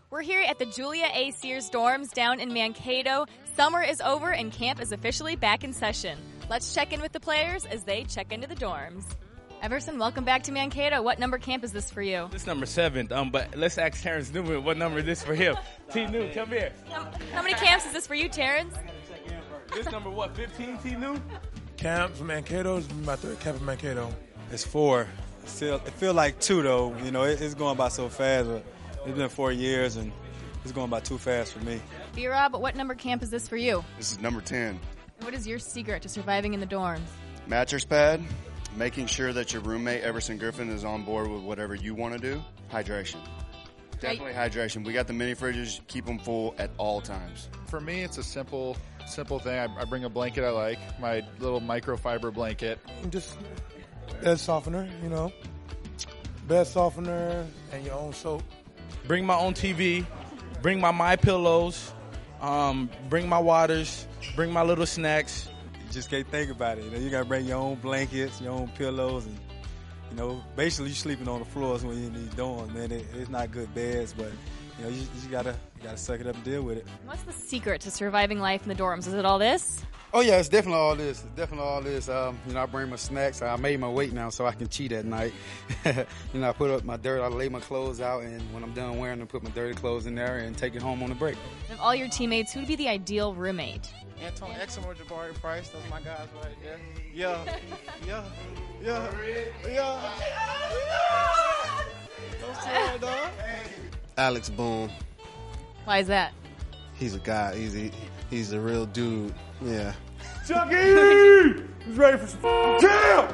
We're here at the Julia A. Sears dorms down in Mankato. Summer is over and camp is officially back in session. Let's check in with the players as they check into the dorms. Everson, welcome back to Mankato. What number camp is this for you? This number 7. But let's ask Terrence Newman what number is this for him. T. New, come here. How many camps is this for you, Terrence? This number 15, T. New? Camp for Mankato is my third camp in Mankato. It's 4. It feel like 2 though. You know, it's going by so fast. But it's been 4 years and it's going by too fast for me. B-Rob, what number camp is this for you? This is number 10. What is your secret to surviving in the dorms? Mattress pad, making sure that your roommate, Everson Griffin, is on board with whatever you want to do. Hydration. Definitely hydration. We got the mini fridges, keep them full at all times. For me, it's a simple thing. I bring a blanket I like, my little microfiber blanket. Just bed softener, you know. Bed softener and your own soap. Bring my own TV. Bring my pillows. Bring my waters. Bring my little snacks. You just can't think about it. You know, you got to bring your own blankets, your own pillows, and, you know, basically you're sleeping on the floors when you're in these dorms, man. It's not good beds, but, you know, you just gotta suck it up and deal with it. What's the secret to surviving life in the dorms? Is it all this? Oh, yeah, it's definitely all this. You know, I bring my snacks. I made my weight now so I can cheat at night. You know, I put up my dirt. I lay my clothes out, and when I'm done wearing them, put my dirty clothes in there and take it home on the break. Of all your teammates, who would be the ideal roommate? Anton Exum or Jabari Price. Those are my guys right there. Yeah. Those two right there. Alex Boone. Why is that? He's a guy. He's a real dude. Yeah. Chucky! Who's ready for some jam?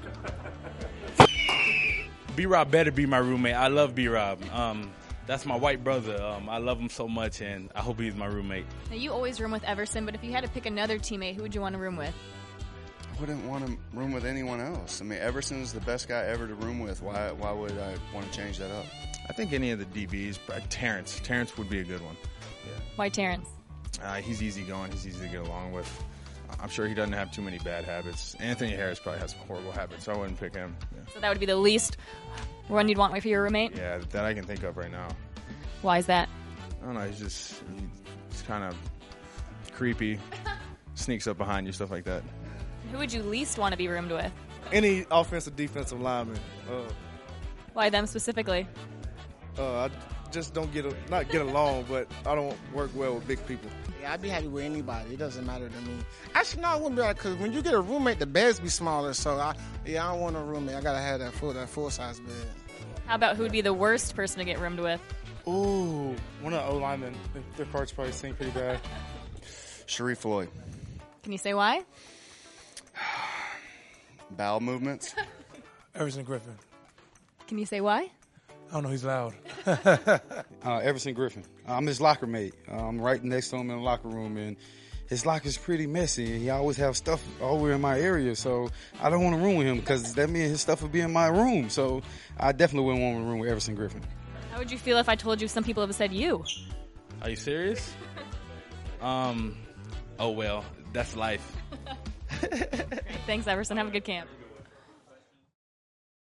B-Rob better be my roommate. I love B-Rob. That's my white brother. I love him so much, and I hope he's my roommate. Now, you always room with Everson, but if you had to pick another teammate, who would you want to room with? I wouldn't want to room with anyone else. I mean, Everson is the best guy ever to room with. Why would I want to change that up? I think any of the DBs, but Terrence would be a good one. Yeah. Why Terrence? He's easygoing. He's easy to get along with. I'm sure he doesn't have too many bad habits. Anthony Harris probably has some horrible habits, so I wouldn't pick him. Yeah. So that would be the least one you'd want for your roommate? Yeah, that I can think of right now. Why is that? I don't know. He's kind of creepy, sneaks up behind you, stuff like that. Who would you least want to be roomed with? Any offensive, defensive lineman. Why them specifically? I just don't not get along, but I don't work well with big people. Yeah, I'd be happy with anybody. It doesn't matter to me. Actually, no, I wouldn't be like, because when you get a roommate, the beds be smaller. So, I don't want a roommate. I got to have that full-size bed. How about who would be the worst person to get roomed with? Ooh, one of the O-linemen. Their parts probably seem pretty bad. Sharif Floyd. Can you say why? Bowel movements. Everson Griffin. Can you say why? I don't know, he's loud. Everson Griffin. I'm his locker mate. I'm right next to him in the locker room, and his locker's pretty messy, and he always have stuff over in my area, so I don't want to room with him because that means his stuff would be in my room, so I definitely wouldn't want to room with Everson Griffin. How would you feel if I told you some people have said you? Are you serious? Oh, well, that's life. Great. Thanks, Everson. Have a good camp.